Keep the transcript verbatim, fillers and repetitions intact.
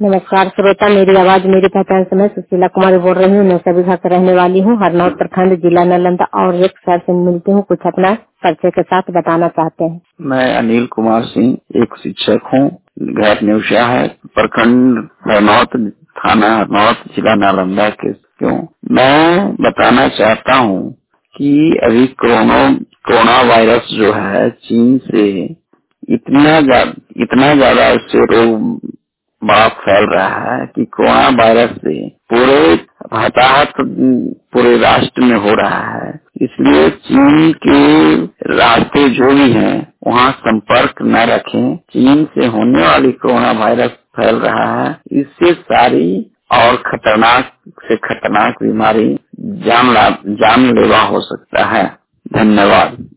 नमस्कार श्रोता, मेरी आवाज मेरी पहचान से मैं सुशीला कुमारी बोल रही हूँ। मैं सभी घर रहने वाली हूँ। हरनौत प्रखंड, जिला नालंदा और एक शहर से मिलती हूँ। कुछ अपना परिचय के साथ बताना चाहते हैं। मैं अनिल कुमार सिंह, एक शिक्षक हूँ। घर नेवशिया है, प्रखंड हरनौत, थाना हरनौत, जिला नालंदा के क्यों मैं बताना चाहता हूँ कि अभी कोरोना कोरोना वायरस जो है चीन से इतना ज्यादा इतना ज्यादा उससे रोग बड़ा फैल रहा है कि कोरोना वायरस से पूरे हताहत पूरे राष्ट्र में हो रहा है। इसलिए चीन के रास्ते जो भी हैं वहाँ संपर्क न रखें। चीन से होने वाली कोरोना वायरस फैल रहा है। इससे सारी और खतरनाक से खतरनाक बीमारी जान जानलेवा हो सकता है। धन्यवाद।